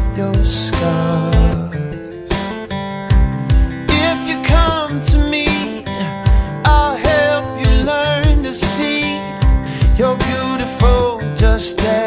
your scars. If you come to me, I'll help you learn to see you're beautiful just as